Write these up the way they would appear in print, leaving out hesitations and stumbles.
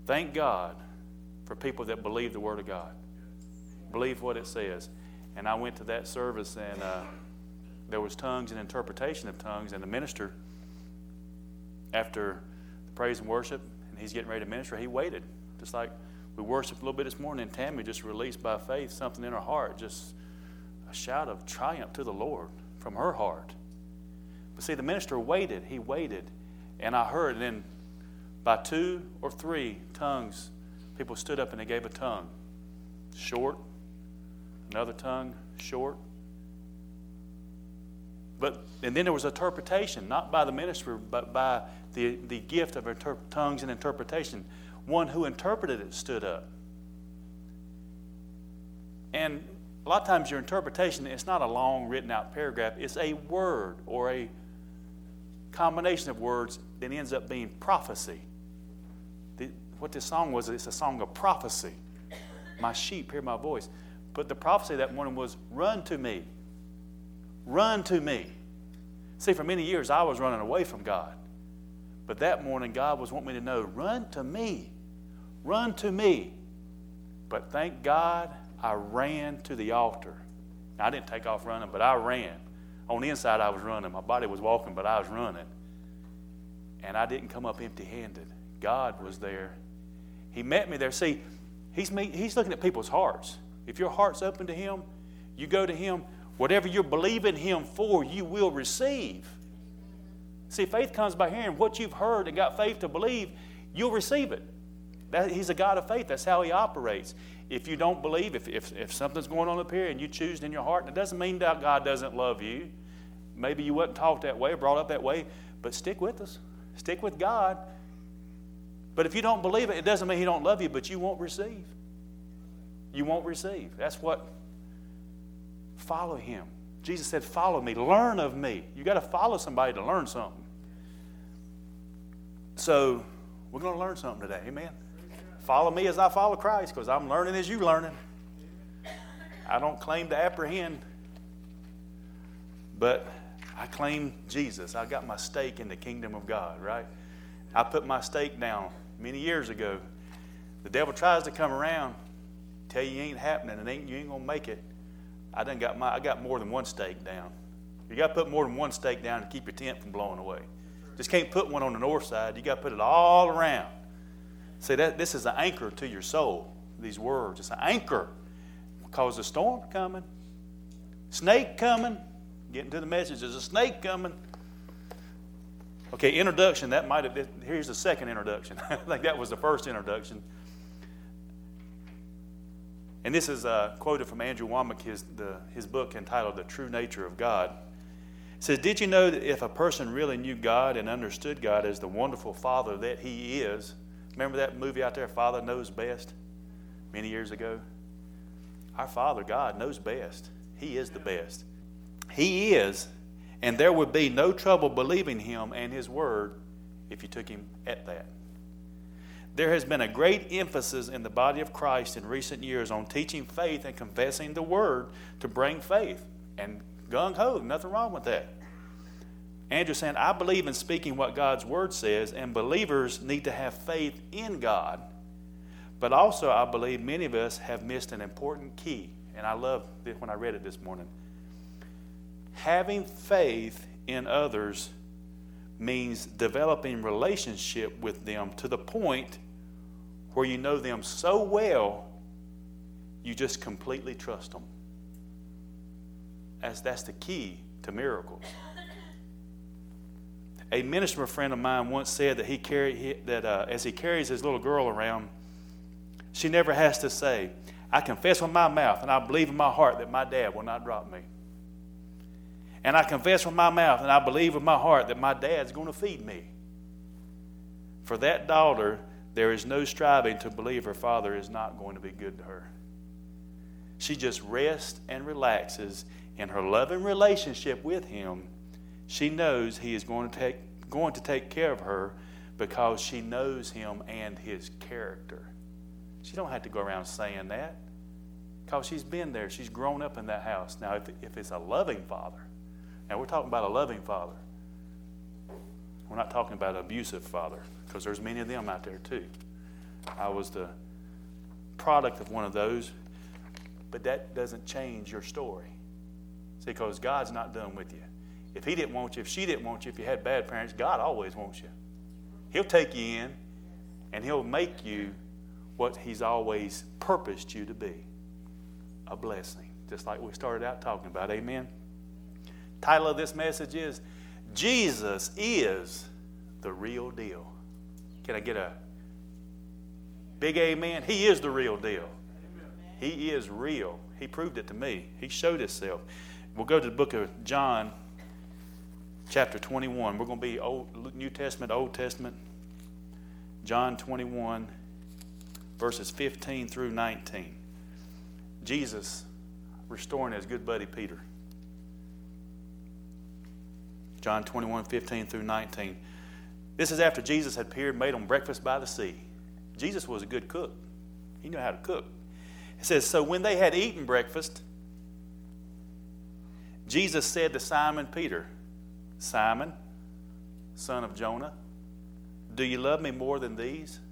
Thank God for people that believe the Word of God. Believe what it says. And I went to that service, and there was tongues and interpretation of tongues, and the minister, after the praise and worship, and he's getting ready to minister, he waited. Just like we worshiped a little bit this morning, and Tammy just released by faith something in her heart, just a shout of triumph to the Lord from her heart. But see, the minister waited. He waited. And I heard, and then by 2 or 3 tongues, people stood up and they gave a tongue. Short. Another tongue. Short. And then there was interpretation, not by the minister, but by the gift of tongues and interpretation. One who interpreted it stood up. And a lot of times your interpretation, it's not a long written out paragraph. It's a word or a combination of words that ends up being prophecy. What this song was, it's a song of prophecy. My sheep hear my voice. But the prophecy that morning was, run to me. Run to me. See, for many years I was running away from God. But that morning God was wanting me to know, run to me. Run to me. But thank God I ran to the altar. Now, I didn't take off running, but I ran. On the inside I was running. My body was walking, but I was running. And I didn't come up empty-handed. God was there. He met me there. See, He's looking at people's hearts. If your heart's open to Him, you go to Him. Whatever you're believing Him for, you will receive. See, faith comes by hearing. What you've heard and got faith to believe, you'll receive it. He's a God of faith. That's how He operates. If you don't believe, if something's going on up here and you choose in your heart, it doesn't mean that God doesn't love you. Maybe you wasn't taught that way, brought up that way, but stick with us. Stick with God. But if you don't believe it, it doesn't mean He don't love you, but you won't receive. You won't receive. That's what, follow Him. Jesus said, follow me, learn of me. You got to follow somebody to learn something. So, we're going to learn something today, amen? Follow me as I follow Christ, because I'm learning as you're learning. I don't claim to apprehend, but I claim Jesus. I got my stake in the kingdom of God, right? I put my stake down many years ago. The devil tries to come around, tell you ain't happening and you ain't going to make it. I got more than one stake down. You got to put more than one stake down to keep your tent from blowing away. Just can't put one on the north side. You got to put it all around. See, this is an anchor to your soul, these words. It's an anchor because the storm coming, snake coming, getting to the message, there's a snake coming. Okay, introduction, that might have been, here's the second introduction. I think that was the first introduction. And this is quoted from Andrew Wommack, his book entitled The True Nature of God. It says, did you know that if a person really knew God and understood God as the wonderful Father that He is, remember that movie out there, Father Knows Best, many years ago? Our Father, God, knows best. He is the best. He is, and there would be no trouble believing Him and His Word if you took Him at that. There has been a great emphasis in the body of Christ in recent years on teaching faith and confessing the Word to bring faith. And gung-ho, nothing wrong with that. Andrew's saying, I believe in speaking what God's Word says, and believers need to have faith in God. But also, I believe many of us have missed an important key. And I love it when I read it this morning. Having faith in others means developing relationship with them to the point where you know them so well, you just completely trust them. That's the key to miracles. A minister friend of mine once said that as he carries his little girl around, she never has to say, I confess with my mouth and I believe in my heart that my dad will not drop me. And I confess with my mouth and I believe with my heart that my dad's going to feed me. For that daughter, there is no striving to believe her father is not going to be good to her. She just rests and relaxes in her loving relationship with Him. She knows He is going to take care of her because she knows Him and His character. She don't have to go around saying that because she's been there. She's grown up in that house. Now, if it's a loving father, now we're talking about a loving father. We're not talking about an abusive father because there's many of them out there too. I was the product of one of those. But that doesn't change your story. See, because God's not done with you. If He didn't want you, if she didn't want you, if you had bad parents, God always wants you. He'll take you in, and He'll make you what He's always purposed you to be. A blessing. Just like we started out talking about. Amen? Title of this message is, Jesus is the real deal. Can I get a big amen? He is the real deal. He is real. He proved it to me. He showed Himself. We'll go to the book of John, chapter 21. We're going to be New Testament, Old Testament. John 21, verses 15 through 19. Jesus restoring His good buddy Peter. John 21, 15 through 19. This is after Jesus had appeared, made them breakfast by the sea. Jesus was a good cook. He knew how to cook. It says, so when they had eaten breakfast, Jesus said to Simon Peter, Simon, son of Jonah, do you love me more than these?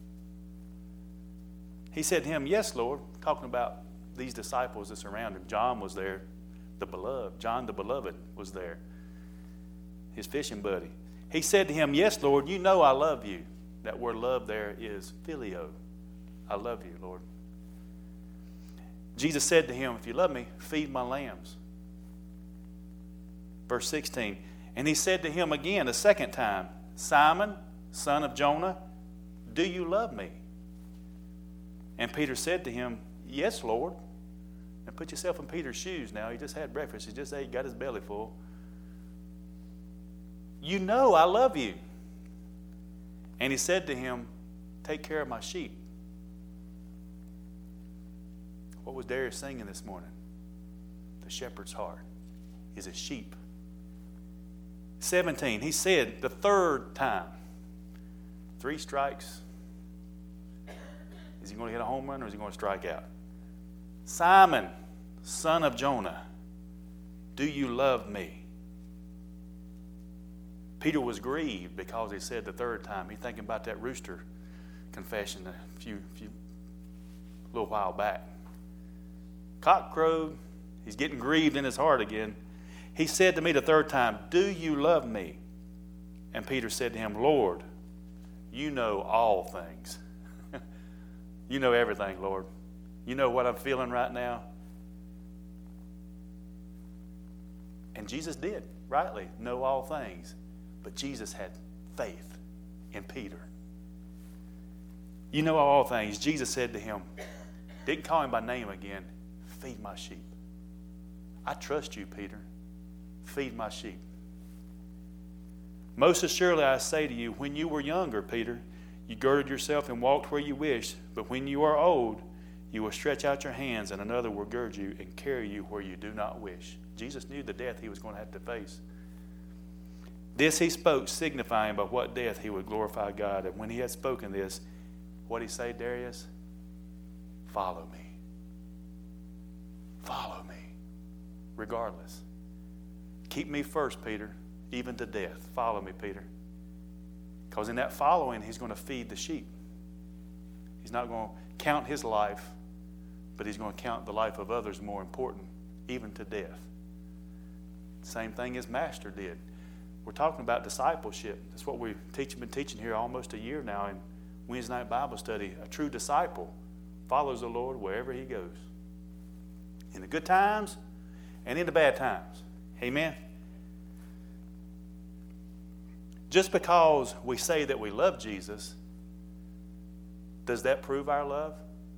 He said to him, yes, Lord, talking about these disciples that surrounded him. John was there, the beloved. John the beloved was there, his fishing buddy. He said to him, yes, Lord, you know I love you. That word love there is phileo. I love you, Lord. Jesus said to him, if you love me, feed my lambs. Verse 16, and He said to him again a second time, Simon, son of Jonah, do you love me? And Peter said to him, yes, Lord. Now put yourself in Peter's shoes now. He just had breakfast. He just ate, got his belly full. You know I love you. And He said to him, take care of my sheep. What was Darius singing this morning? The shepherd's heart is a sheep. 17, He said the third time, 3 strikes. Is he going to hit a home run or is he going to strike out? Simon, son of Jonah, do you love me? Peter was grieved because he said the third time. He's thinking about that rooster confession a little while back. Cock crowed. He's getting grieved in his heart again. He said to me the third time, do you love me? And Peter said to him, Lord, you know all things. You know everything, Lord. You know what I'm feeling right now. And Jesus did, rightly, know all things. But Jesus had faith in Peter. You know all things. Jesus said to him, didn't call him by name again, feed my sheep. I trust you, Peter. Feed my sheep. Most assuredly I say to you, when you were younger, Peter, you girded yourself and walked where you wished. But when you are old, you will stretch out your hands and another will gird you and carry you where you do not wish. Jesus knew the death He was going to have to face. This He spoke, signifying by what death He would glorify God. And when He had spoken this, what did He say, Darius? Follow me. Follow me. Regardless. Keep me first, Peter, even to death. Follow me, Peter. Because in that following, He's going to feed the sheep. He's not going to count His life, but He's going to count the life of others more important, even to death. Same thing as Master did. We're talking about discipleship. That's what we've been teaching here almost a year now in Wednesday night Bible study. A true disciple follows the Lord wherever He goes. In the good times and in the bad times. Amen? Just because we say that we love Jesus, does that prove our love?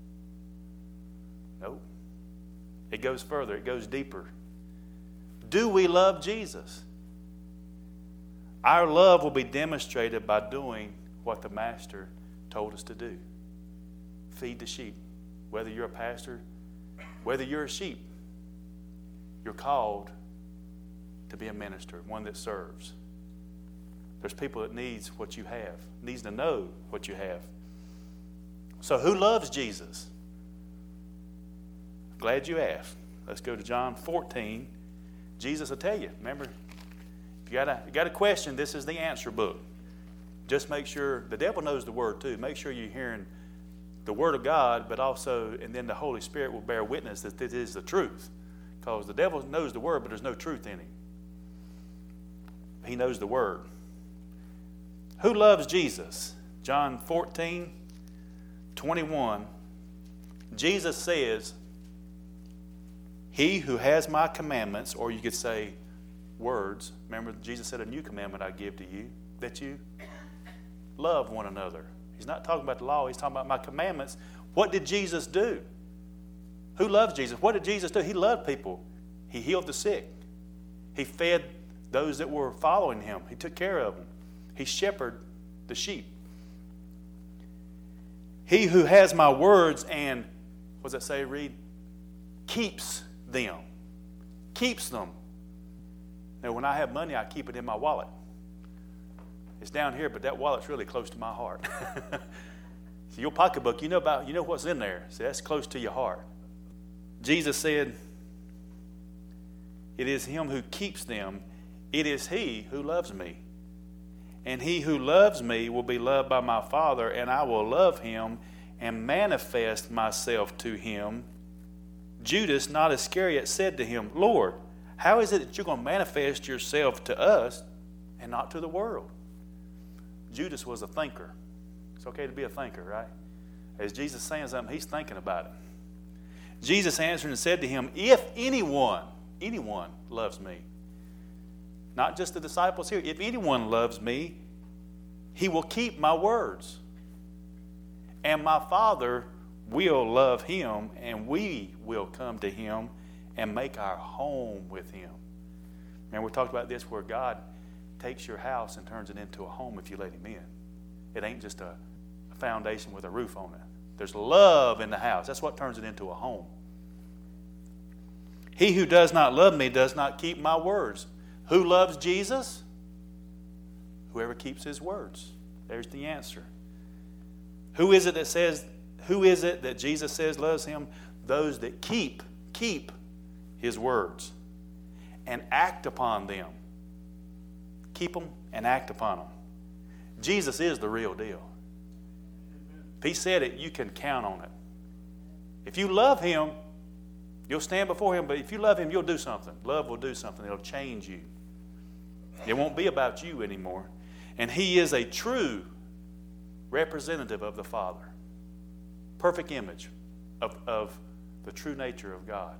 No. It goes further. It goes deeper. Do we love Jesus? Our love will be demonstrated by doing what the Master told us to do. Feed the sheep. Whether you're a pastor, whether you're a sheep, you're called to be a minister, one that serves. There's people that needs what you have, needs to know what you have. So who loves Jesus? Glad you asked. Let's go to John 14. Jesus will tell you. Remember, if you got a question, this is the answer book. Just make sure, the devil knows the word too. Make sure you're hearing the Word of God, but also, and then the Holy Spirit will bear witness that this is the truth. Because the devil knows the Word, but there's no truth in him. He knows the Word. Who loves Jesus? John 14:21. Jesus says, he who has my commandments, or you could say words. Remember, Jesus said, a new commandment I give to you, that you love one another. He's not talking about the law. He's talking about my commandments. What did Jesus do? Who loves Jesus? What did Jesus do? He loved people. He healed the sick. He fed those that were following him. He took care of them. He shepherded the sheep. He who has my words and, what does that say, read? Keeps them. Keeps them. Now, when I have money, I keep it in my wallet. It's down here, but that wallet's really close to my heart. So your pocketbook, you know what's in there. So that's close to your heart. Jesus said, it is him who keeps them. It is he who loves me. And he who loves me will be loved by my Father, and I will love him and manifest myself to him. Judas, not Iscariot, said to him, Lord, how is it that you're going to manifest yourself to us and not to the world? Judas was a thinker. It's okay to be a thinker, right? As Jesus saying something, he's thinking about it. Jesus answered and said to him, if anyone loves me, not just the disciples here, if anyone loves me, he will keep my words. And my Father will love him, and we will come to him and make our home with him. And we talked about this where God takes your house and turns it into a home if you let him in. It ain't just a foundation with a roof on it. There's love in the house. That's what turns it into a home. He who does not love me does not keep my words. Who loves Jesus? Whoever keeps his words. There's the answer. Who is it that Jesus says loves him? Those that keep his words and act upon them. Keep them and act upon them. Jesus is the real deal. If he said it, you can count on it. If you love him, you'll stand before him, but if you love him, you'll do something. Love will do something. It'll change you. It won't be about you anymore. And he is a true representative of the Father. Perfect image of the true nature of God.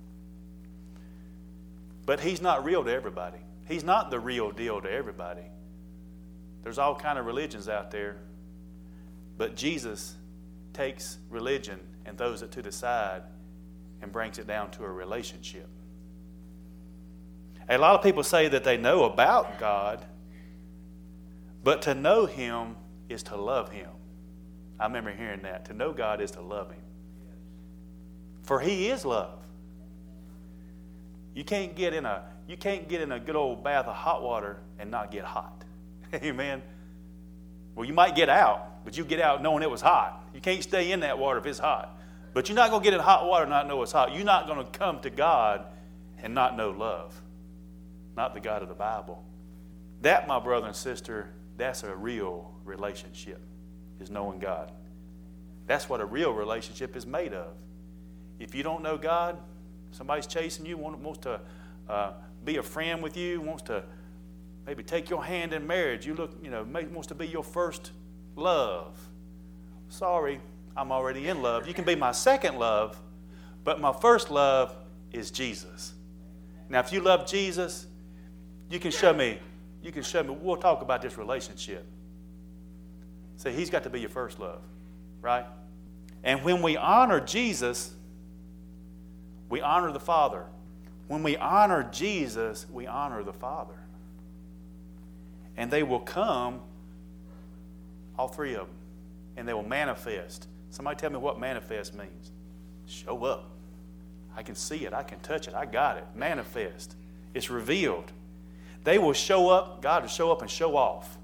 But he's not real to everybody. He's not the real deal to everybody. There's all kind of religions out there. But Jesus takes religion and throws it to the side and brings it down to a relationship. A lot of people say that they know about God, but to know him is to love him. I remember hearing that. To know God is to love him. For he is love. You can't get in a good old bath of hot water and not get hot. Amen. Well, you might get out, but you get out knowing it was hot. You can't stay in that water if it's hot. But you're not going to get in hot water and not know it's hot. You're not going to come to God and not know love. Not the God of the Bible. That, my brother and sister, that's a real relationship, is knowing God. That's what a real relationship is made of. If you don't know God, somebody's chasing you, wants to be a friend with you, wants to maybe take your hand in marriage. Wants to be your first love. Sorry, I'm already in love. You can be my second love, but my first love is Jesus. Now, if you love Jesus, you can show me. We'll talk about this relationship. See, he's got to be your first love, right? And when we honor Jesus, we honor the Father. When we honor Jesus, we honor the Father. And they will come, all three of them, and they will manifest. Somebody tell me what manifest means. Show up. I can see it. I can touch it. I got it. Manifest. It's revealed. They will show up. God will show up and show off.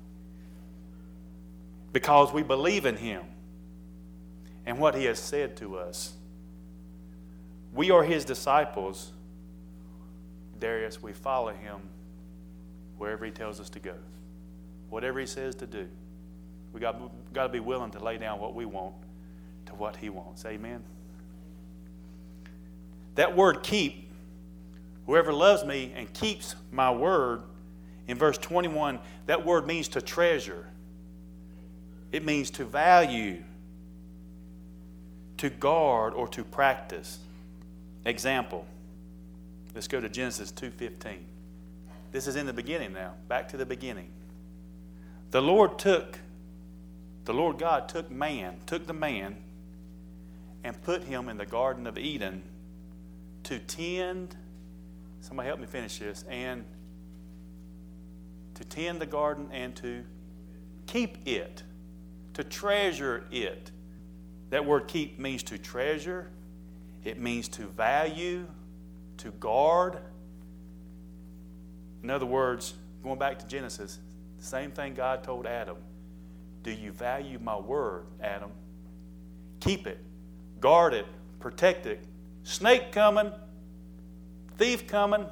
Because we believe in him and what he has said to us. We are his disciples. Darius, we follow him wherever he tells us to go. Whatever he says to do. We got to be willing to lay down what we want to to what He wants. Amen? That word keep, whoever loves me and keeps my word, in verse 21, that word means to treasure. It means to value, to guard, or to practice. Example. Let's go to Genesis 2:15. This is in the beginning now. Back to the beginning. The Lord God took the man and put him in the Garden of Eden to tend, somebody help me finish this, and to tend the garden and to keep it, to treasure it. That word keep means to treasure. It means to value, to guard. In other words, going back to Genesis, the same thing God told Adam. Do you value my word, Adam? Keep it, guard it, protect it. Snake coming, thief coming.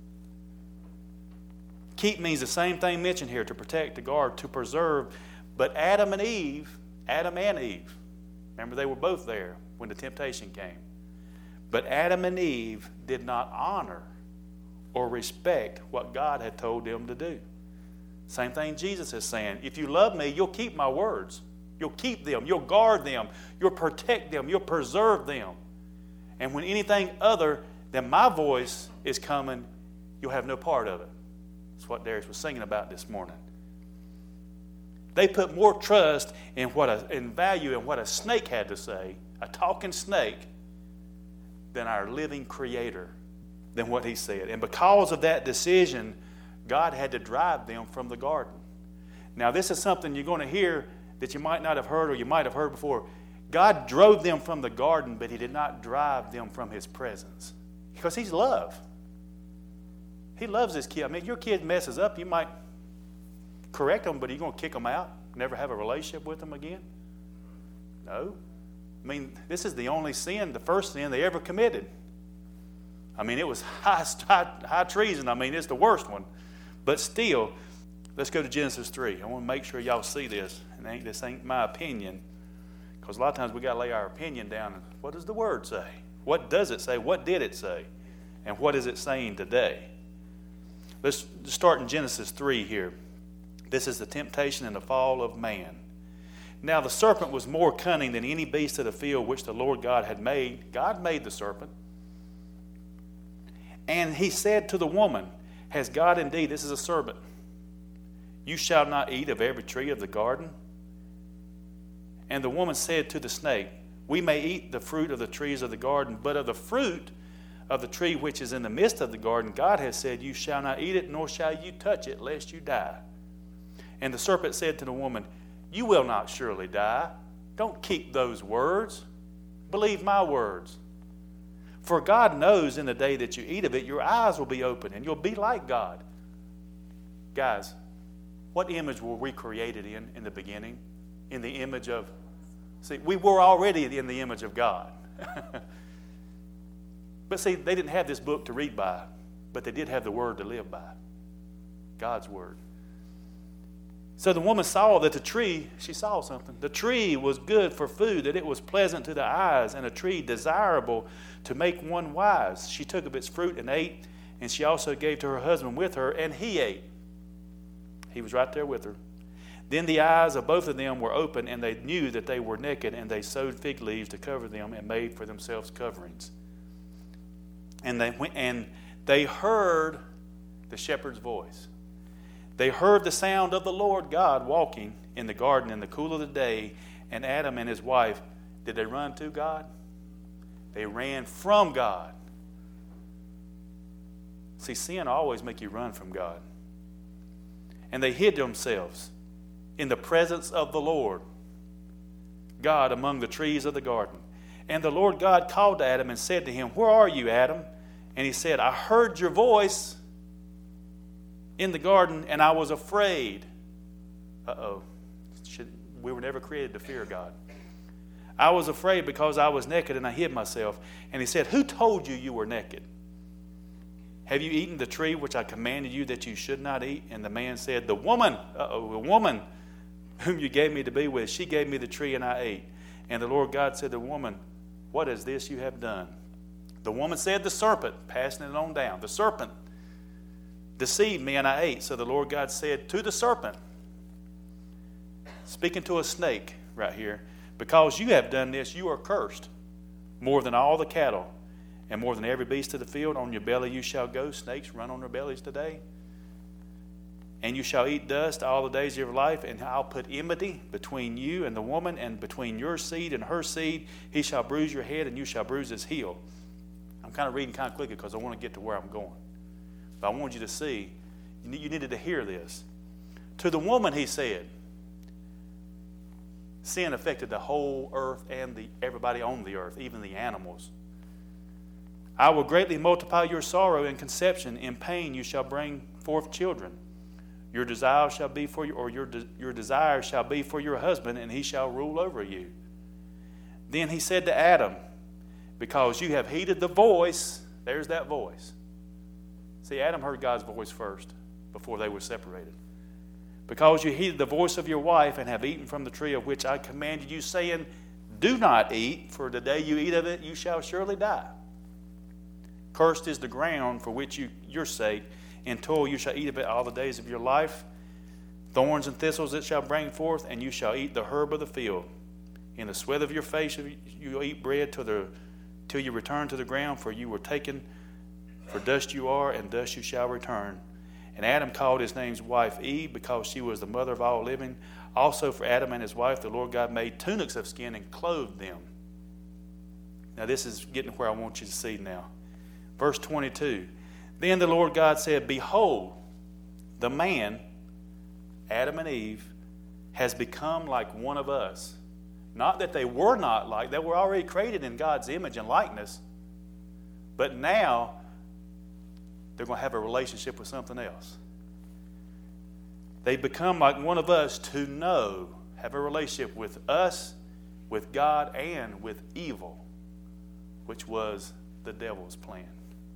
Keep means the same thing mentioned here, to protect, to guard, to preserve. But Adam and Eve, remember they were both there when the temptation came. But Adam and Eve did not honor or respect what God had told them to do. Same thing Jesus is saying. If you love me, you'll keep my words. You'll keep them. You'll guard them. You'll protect them. You'll preserve them. And when anything other than my voice is coming, you'll have no part of it. That's what Darius was singing about this morning. They put more trust in value in what a snake had to say, a talking snake, than our living Creator, than what He said. And because of that decision, God had to drive them from the garden. Now, this is something you're going to hear that you might not have heard or you might have heard before. God drove them from the garden, but He did not drive them from His presence. Because He's love. He loves His kid. I mean, your kid messes up, you might correct them, but are you going to kick them out? Never have a relationship with them again? No. I mean, this is the only sin, the first sin they ever committed. I mean, it was high treason. I mean, it's the worst one. But still, let's go to Genesis 3. I want to make sure y'all see this. And this ain't my opinion. Because a lot of times we got to lay our opinion down. What does the Word say? What does it say? What did it say? And what is it saying today? Let's start in Genesis 3 here. This is the temptation and the fall of man. Now the serpent was more cunning than any beast of the field which the Lord God had made. God made the serpent. And he said to the woman, has God indeed, this is a serpent, you shall not eat of every tree of the garden? And the woman said to the snake, we may eat the fruit of the trees of the garden, but of the fruit of the tree which is in the midst of the garden, God has said, you shall not eat it, nor shall you touch it, lest you die. And the serpent said to the woman, you will not surely die. Don't keep those words. Believe my words. For God knows in the day that you eat of it, your eyes will be open and you'll be like God. Guys, what image were we created in the beginning? In the image of, see, we were already in the image of God. But see, they didn't have this book to read by, but they did have the Word to live by. God's Word. So the woman saw that the tree, she saw something. The tree was good for food, that it was pleasant to the eyes, and a tree desirable to make one wise. She took of its fruit and ate, and she also gave to her husband with her, and he ate. He was right there with her. Then the eyes of both of them were open, and they knew that they were naked, and they sewed fig leaves to cover them and made for themselves coverings. And they heard the shepherd's voice. They heard the sound of the Lord God walking in the garden in the cool of the day, and Adam and his wife, did they run to God? They ran from God. See, sin always make you run from God. And they hid themselves in the presence of the Lord God among the trees of the garden. And the Lord God called to Adam and said to him, where are you, Adam? And he said, I heard your voice in the garden, and I was afraid. We were never created to fear God. I was afraid because I was naked and I hid myself. And he said, who told you you were naked? Have you eaten the tree which I commanded you that you should not eat? And the man said, the woman whom you gave me to be with, she gave me the tree and I ate. And the Lord God said to the woman, what is this you have done? The woman said, the serpent, passing it on down. The serpent deceived me and I ate. So the Lord God said to the serpent, speaking to a snake right here, because you have done this, you are cursed more than all the cattle and more than every beast of the field. On your belly you shall go. Snakes run on their bellies today. And you shall eat dust all the days of your life, and I'll put enmity between you and the woman, and between your seed and her seed. He shall bruise your head, and you shall bruise his heel. I'm kind of reading kind of quickly because I want to get to where I'm going. But I want you to see, you needed to hear this. To the woman he said, sin affected the whole earth and everybody on the earth, even the animals. I will greatly multiply your sorrow in conception. In pain you shall bring forth children. Your desire shall be for you, or your desire shall be for your husband, and he shall rule over you. Then he said to Adam, because you have heeded the voice, there's that voice. See, Adam heard God's voice first before they were separated. Because you heeded the voice of your wife and have eaten from the tree of which I commanded you, saying, do not eat, for the day you eat of it, you shall surely die. Cursed is the ground for which your sake, in toil you shall eat of it all the days of your life. Thorns and thistles it shall bring forth, and you shall eat the herb of the field. In the sweat of your face you will eat bread till you return to the ground, for you were taken, for dust you are, and dust you shall return. And Adam called his name wife Eve, because she was the mother of all living. Also for Adam and his wife the Lord God made tunics of skin and clothed them. Now this is getting where I want you to see now. Verse 22. Then the Lord God said, behold, the man, Adam and Eve, has become like one of us. Not that they were not like, they were already created in God's image and likeness. But now, they're going to have a relationship with something else. They become like one of us to know, have a relationship with us, with God, and with evil, which was the devil's plan.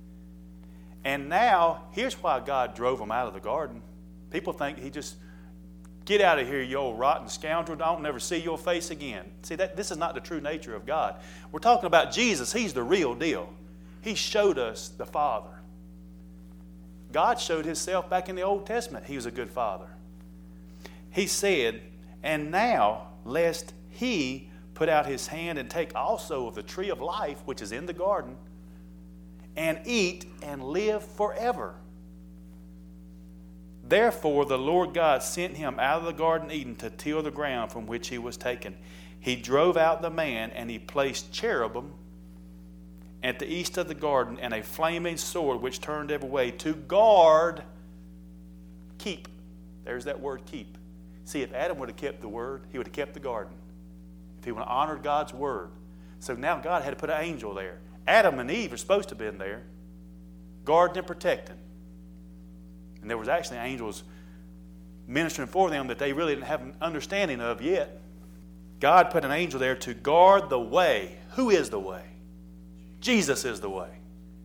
And now, here's why God drove them out of the garden. People think he just, get out of here, you old rotten scoundrel. Don't never see your face again. See, this is not the true nature of God. We're talking about Jesus. He's the real deal. He showed us the Father. God showed himself back in the Old Testament. He was a good Father. He said, and now, lest he put out his hand and take also of the tree of life, which is in the garden, and eat and live forever. Therefore the Lord God sent him out of the Garden of Eden to till the ground from which he was taken. He drove out the man, and he placed cherubim at the east of the garden, and a flaming sword which turned every way to guard, keep. There's that word, keep. See, if Adam would have kept the word, he would have kept the garden. If he would have honored God's word. So now God had to put an angel there. Adam and Eve are supposed to have been there, guarding and protecting. And there was actually angels ministering for them that they really didn't have an understanding of yet. God put an angel there to guard the way. Who is the way? Jesus is the way.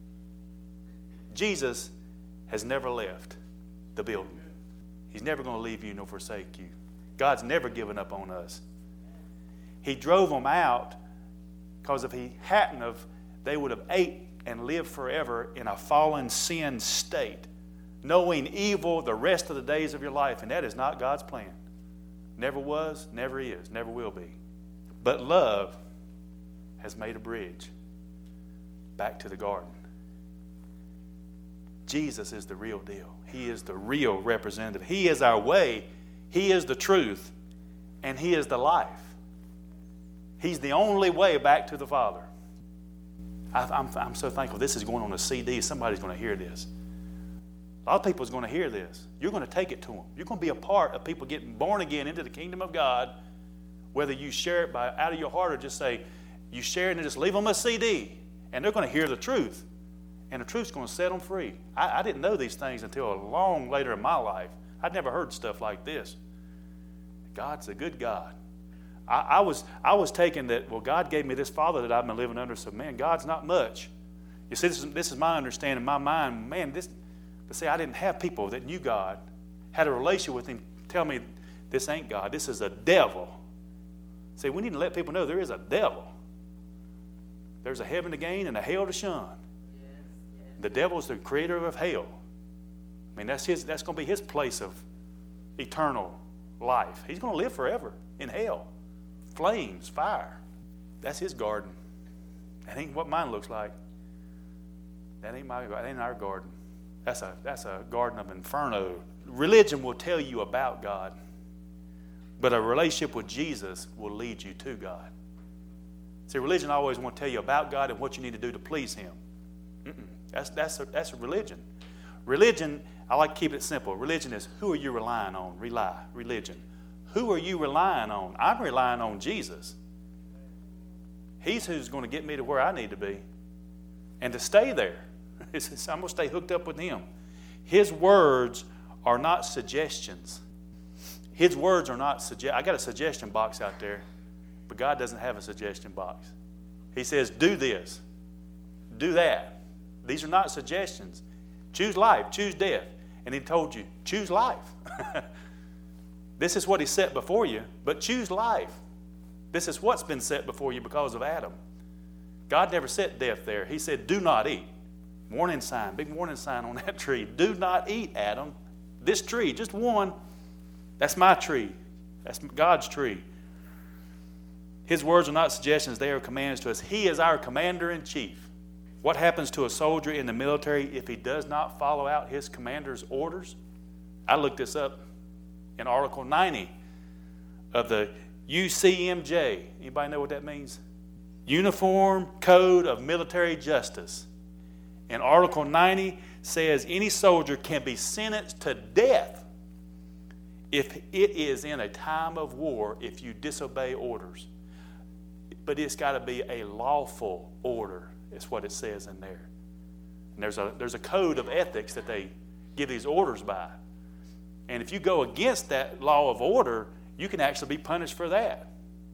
Jesus has never left the building. He's never going to leave you nor forsake you. God's never given up on us. He drove them out because if he hadn't have, they would have ate and lived forever in a fallen sin state, knowing evil the rest of the days of your life. And that is not God's plan. Never was, never is, never will be. But love has made a bridge back to the garden. Jesus is the real deal. He is the real representative. He is our way. He is the truth. And he is the life. He's the only way back to the Father. I'm so thankful this is going on a CD. Somebody's going to hear this. A lot of people is going to hear this. You're going to take it to them. You're going to be a part of people getting born again into the kingdom of God, whether you share it by out of your heart or just say, you share it and just leave them a CD. And they're going to hear the truth. And the truth's going to set them free. I didn't know these things until long later in my life. I'd never heard stuff like this. God's a good God. I was taking that, well, God gave me this father that I've been living under, so man, God's not much. You see, this is my understanding, my mind, man, but see, I didn't have people that knew God, had a relationship with him, tell me this ain't God, this is a devil. See, we need to let people know there is a devil. There's a heaven to gain and a hell to shun. The devil is the creator of hell. I mean, that's going to be his place of eternal life. He's going to live forever in hell. Flames, fire. That's his garden. That ain't what mine looks like. That ain't our garden. That's a garden of inferno. Religion will tell you about God, but a relationship with Jesus will lead you to God. See, religion always want to tell you about God and what you need to do to please Him. That's a religion. Religion, I like to keep it simple. Religion is, who are you relying on? Religion. Who are you relying on? I'm relying on Jesus. He's who's going to get me to where I need to be. And to stay there. I'm going to stay hooked up with Him. His words are not suggestions. His words are not I got a suggestion box out there, but God doesn't have a suggestion box. He says, do this, do that. These are not suggestions. Choose life, choose death. And He told you, choose life. This is what He set before you, but choose life. This is what's been set before you because of Adam. God never set death there. He said, do not eat. Warning sign, big warning sign on that tree. Do not eat, Adam. This tree, just one, that's my tree. That's God's tree. His words are not suggestions, they are commands to us. He is our commander-in-chief. What happens to a soldier in the military if he does not follow out his commander's orders? I looked this up in Article 90 of the UCMJ. Anybody know what that means? Uniform Code of Military Justice. And Article 90 says any soldier can be sentenced to death if it is in a time of war if you disobey orders. But it's got to be a lawful order, is what it says in there. And there's a code of ethics that they give these orders by. And if you go against that law of order, you can actually be punished for that.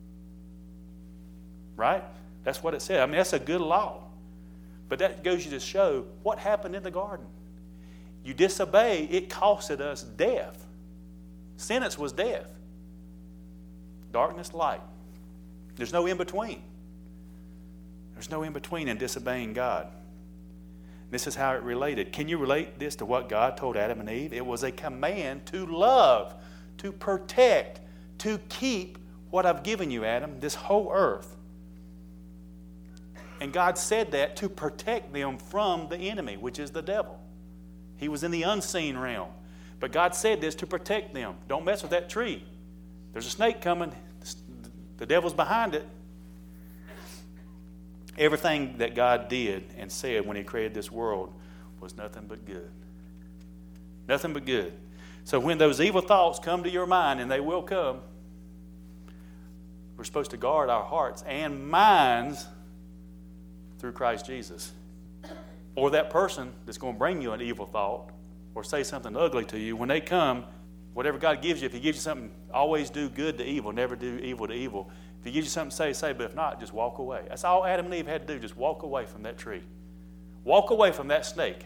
Right? That's what it said. I mean, that's a good law. But that goes you to show what happened in the garden. You disobey, it costed us death. Sentence was death. Darkness, light. There's no in between. There's no in between in disobeying God. This is how it related. Can you relate this to what God told Adam and Eve? It was a command to love, to protect, to keep what I've given you, Adam, this whole earth. And God said that to protect them from the enemy, which is the devil. He was in the unseen realm. But God said this to protect them. Don't mess with that tree. There's a snake coming. The devil's behind it. Everything that God did and said when He created this world was nothing but good. Nothing but good. So when those evil thoughts come to your mind, and they will come, we're supposed to guard our hearts and minds through Christ Jesus. Or that person that's going to bring you an evil thought or say something ugly to you, when they come, whatever God gives you, if He gives you something, always do good to evil, never do evil to evil. If He gives you something to say, but if not, just walk away. That's all Adam and Eve had to do, just walk away from that tree. Walk away from that snake.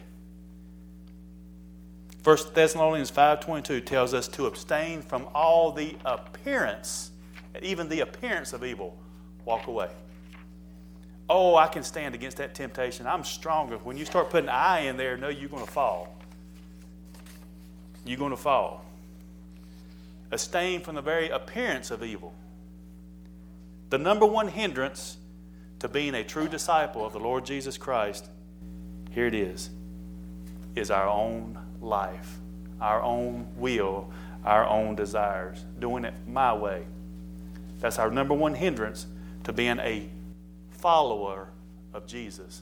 1 Thessalonians 5:22 tells us to abstain from all the appearance, even the appearance of evil. Walk away. Oh, I can stand against that temptation. I'm stronger. When you start putting I in there, no, you're going to fall. You're going to fall. Abstain from the very appearance of evil. The number one hindrance to being a true disciple of the Lord Jesus Christ, here it is our own life, our own will, our own desires, doing it my way. That's our number one hindrance to being a follower of Jesus.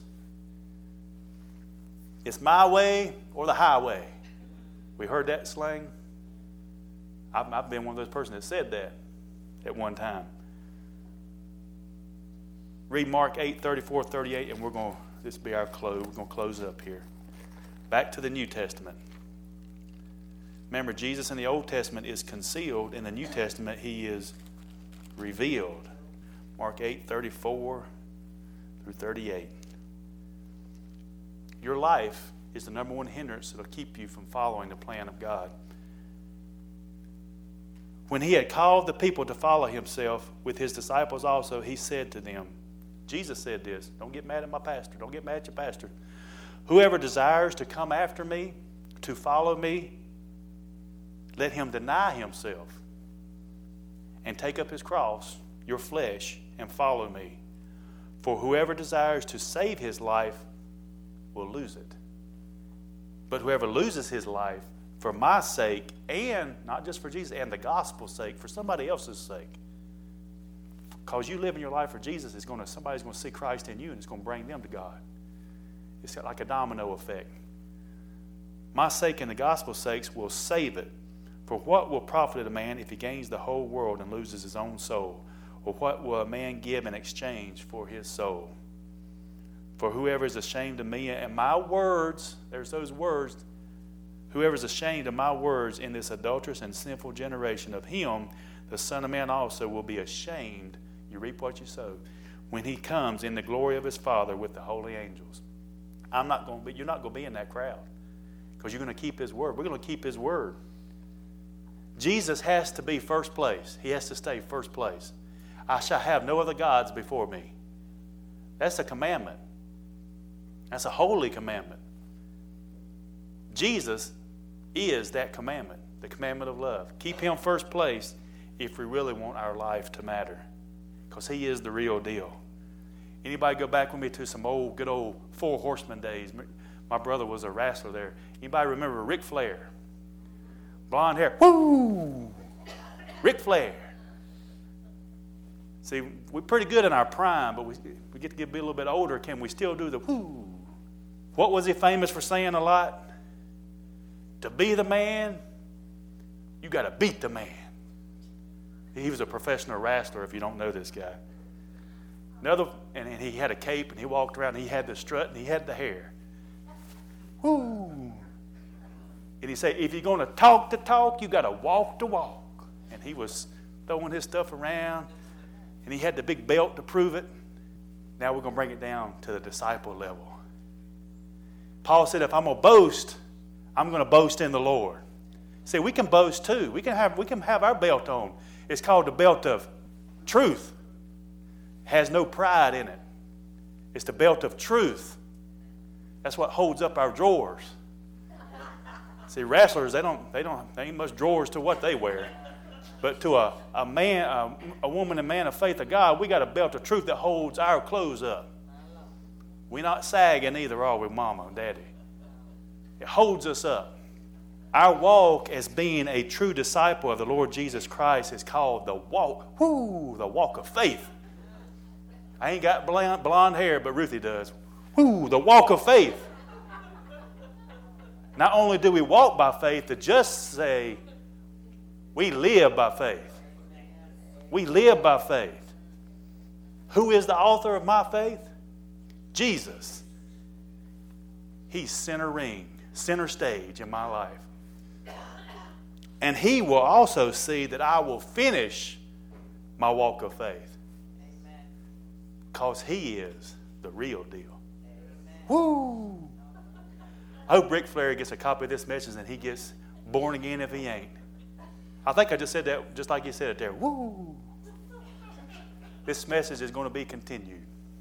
It's my way or the highway. We heard that slang. I've been one of those persons that said that at one time. Read Mark 8:34-38, and this will be our close. We're going to close up here. Back to the New Testament. Remember, Jesus in the Old Testament is concealed. In the New Testament, He is revealed. Mark 8:34-38. Your life is the number one hindrance that will keep you from following the plan of God. When he had called the people to follow himself with his disciples also, he said to them, Jesus said this, don't get mad at my pastor, don't get mad at your pastor. Whoever desires to come after me, to follow me, let him deny himself and take up his cross, your flesh, and follow me. For whoever desires to save his life will lose it. But whoever loses his life for my sake, and not just for Jesus, and the gospel's sake, for somebody else's sake. Because you living your life for Jesus, somebody's going to see Christ in you, and it's going to bring them to God. It's like a domino effect. My sake and the gospel's sake will save it. For what will profit a man if he gains the whole world and loses his own soul? Or what will a man give in exchange for his soul? For whoever is ashamed of me and my words, there's those words, whoever is ashamed of my words in this adulterous and sinful generation, of him the Son of Man also will be ashamed. You reap what you sow. When he comes in the glory of his Father with the holy angels. You're not going to be in that crowd. Because you're going to keep his word. We're going to keep his word. Jesus has to be first place. He has to stay first place. I shall have no other gods before me. That's a commandment. That's a holy commandment. Jesus is that commandment, the commandment of love. Keep him first place if we really want our life to matter, because he is the real deal. Anybody go back with me to some good old Four Horsemen days? My brother was a wrestler there. Anybody remember Ric Flair? Blonde hair. Woo! Ric Flair. See, we're pretty good in our prime, but we get to get a little bit older. Can we still do the woo? What was he famous for saying a lot? To be the man, you got to beat the man. He was a professional wrestler, if you don't know this guy. And he had a cape, and he walked around, and he had the strut, and he had the hair. Woo! And he said, if you're going to talk the talk, you got to walk the walk. And he was throwing his stuff around, and he had the big belt to prove it. Now we're going to bring it down to the disciple level. Paul said, if I'm going to boast, I'm going to boast in the Lord. See, we can boast too. We can have our belt on. It's called the belt of truth. It has no pride in it. It's the belt of truth. That's what holds up our drawers. See, wrestlers, they ain't much drawers to what they wear. But to a woman and man of faith of God, we got a belt of truth that holds our clothes up. We're not sagging either, are we, Mama and Daddy? It holds us up. Our walk as being a true disciple of the Lord Jesus Christ is called the walk of faith. I ain't got blonde hair, but Ruthie does. The walk of faith. Not only do we walk by faith, to just say we live by faith. We live by faith. Who is the author of my faith? Jesus. He's center stage in my life. And he will also see that I will finish my walk of faith. Because he is the real deal. Woo! I hope Ric Flair gets a copy of this message and he gets born again if he ain't. I think I just said that just like you said it there. Woo! This message is going to be continued.